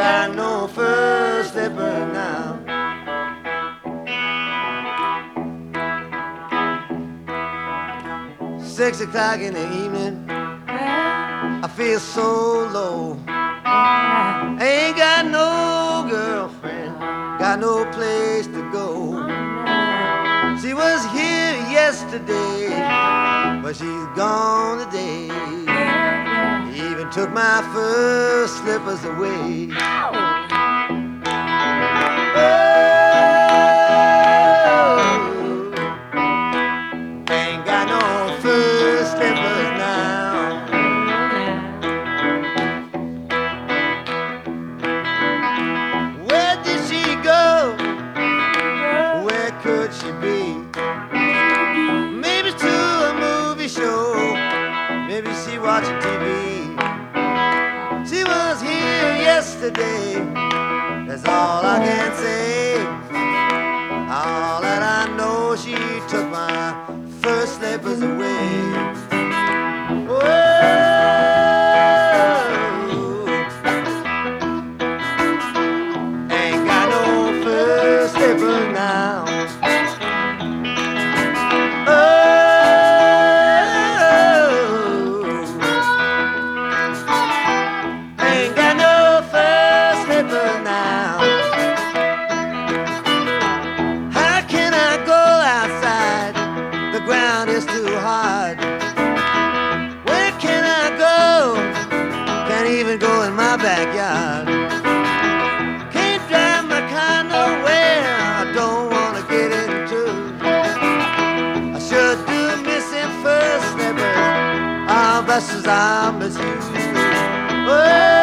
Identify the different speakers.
Speaker 1: got no first slipper now. 6 o'clock in the evening, I feel so low. Ain't got no girlfriend, got no place to go. She was here yesterday, but she's gone today. Even took my first slippers away. Ain't got no first slippers now. Where did she go? Where could she be? Maybe to a movie show, maybe she watching TV. She was here yesterday, that's all I can say. All that I know, she took my first slippers away. Whoa. Ain't got no first slippers now. Ain't got no first slippers now. How can I go outside? The ground is too hard. Where can I go? Can't even go in my backyard. Can't drive my car nowhere. I don't wanna get into. I sure do miss him first slippers. I'll bless I miss you. Oh.